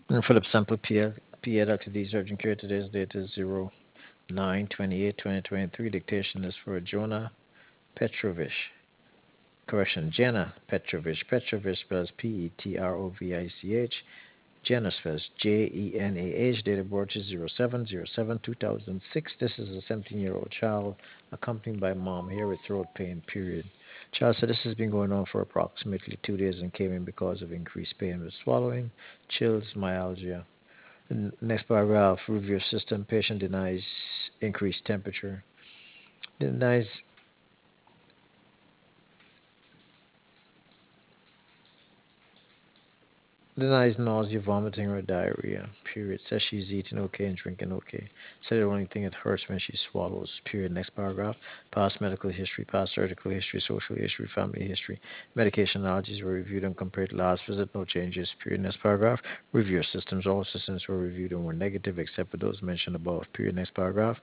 And Philip Sample PA Dr. D's urgent care. Today's date is 09/28/2023. Dictation is for Jonah Petrovich. Correction, Jenna Petrovich. Petrovich spells Petrovich. Jenna spells Jenah. Date of birth is 07/07/2006. This is a 17-year-old child accompanied by mom here with throat pain, period. Child said this has been going on for approximately 2 days and came in because of increased pain with swallowing, chills, myalgia. Next paragraph, review system. Patient denies increased temperature. Denies denies nausea, vomiting, or diarrhea. Period. Says she's eating okay and drinking okay. Said the only thing it hurts when she swallows. Period. Next paragraph. Past medical history, past surgical history, social history, family history. Medication allergies were reviewed and compared to last visit. No changes. Period. Next paragraph. Review systems. All systems were reviewed and were negative except for those mentioned above. Period. Next paragraph.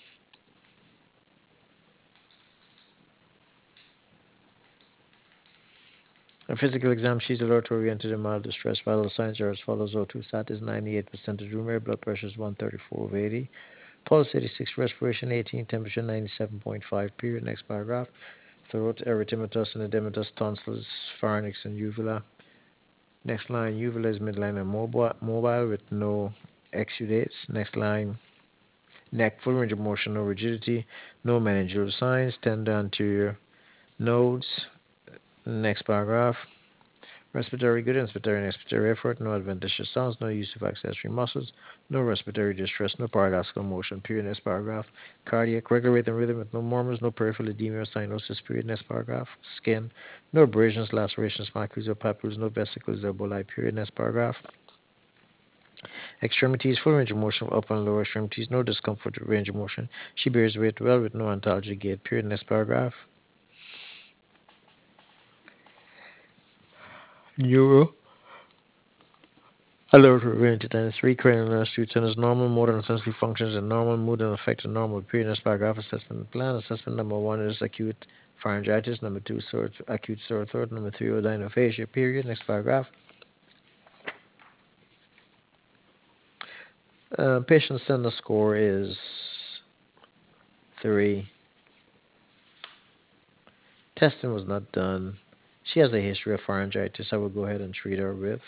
A physical exam, she's alert, oriented, and mild distress. Vital signs are as follows. O2 sat is 98% of room air, blood pressure is 134/80, pulse 86, respiration 18, temperature 97.5. Period. Next paragraph. Throat, erythematous and edematous, tonsils, pharynx, and uvula. Next line, uvula is midline and mobile with no exudates. Next line, neck, full range of motion, no rigidity, no meningeal signs, tender anterior nodes. Next paragraph. Respiratory good, inspiratory and expiratory effort, no adventitious sounds, no use of accessory muscles, no respiratory distress, no paradoxical motion. Period. Next paragraph. Cardiac, regular rate and rhythm with no murmurs, no peripheral edema or cyanosis. Period. Next paragraph. Skin, no abrasions, lacerations, macules or papules, no vesicles or emboli. Period. Next paragraph. Extremities, full range of motion of upper and lower extremities, no discomfort with range of motion. She bears weight well with no antalgic gait. Period. Next paragraph. Neuro. Alert oriented times 3 cranial nerve shoots and is normal motor and sensory functions and normal mood and affected normal period. Next paragraph assessment plan. Assessment number 1 is acute pharyngitis, number 2 acute sore throat, number 3 odynophagia. Period. Next paragraph. Patient center score is 3. Testing was not done. She has a history of pharyngitis. I will go ahead and treat her with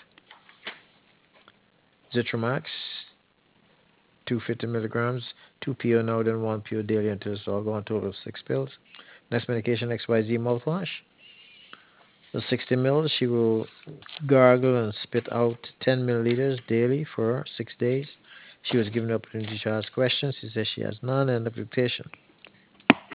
Zitromax, 250 milligrams, 2 PO now, then 1 PO daily until it's all gone, total of 6 pills. Next medication, XYZ mouthwash. The 60 mils, she will gargle and spit out 10 milliliters daily for 6 days. She was given the opportunity to ask questions. She says she has none, and the dictation.